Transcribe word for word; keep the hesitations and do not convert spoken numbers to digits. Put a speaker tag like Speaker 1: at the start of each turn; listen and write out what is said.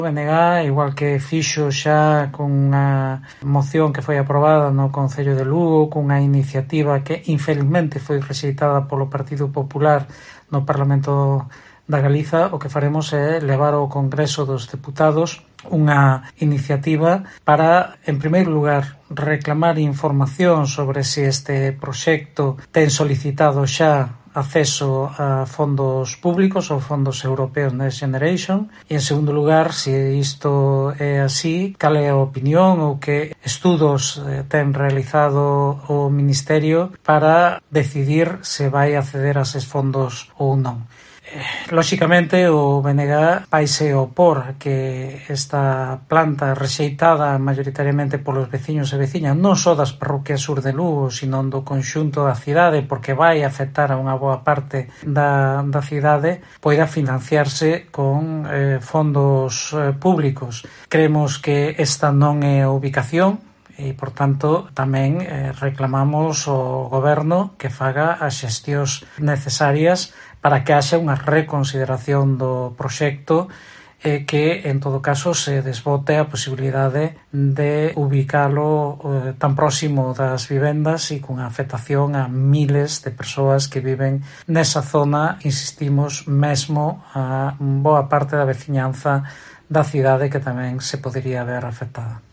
Speaker 1: O B N G, igual que fixo xa con unha moción que foi aprobada no Concello de Lugo, cunha iniciativa que infelizmente foi rexeitada polo Partido Popular no Parlamento da Galiza, o que faremos é levar ao Congreso dos Deputados unha iniciativa para, en primeiro lugar, reclamar información sobre se este proxecto ten solicitado xa acceso a fondos públicos ou fondos europeos Next Generation e, en segundo lugar, se isto é así, cal é a opinión ou que estudos eh, ten realizado o Ministerio para decidir se vai acceder a eses fondos ou non. Lóxicamente, o B N G vaise opor a que esta planta rexeitada maioritariamente polos veciños e veciñas non só das parroquias sur de Lugo, sino do conxunto da cidade, porque vai afectar a unha boa parte da, da cidade, poida financiarse con eh, fondos eh, públicos. Creemos que esta non é a ubicación e, por tanto, tamén eh, reclamamos ao Goberno que faga as xestións necesarias para que haxa unha reconsideración do proxecto e que, en todo caso, se desbote a posibilidade de ubicalo eh, tan próximo das vivendas e cunha afectación a miles de persoas que viven nesa zona, insistimos, mesmo a boa parte da veciñanza da cidade que tamén se podería ver afectada.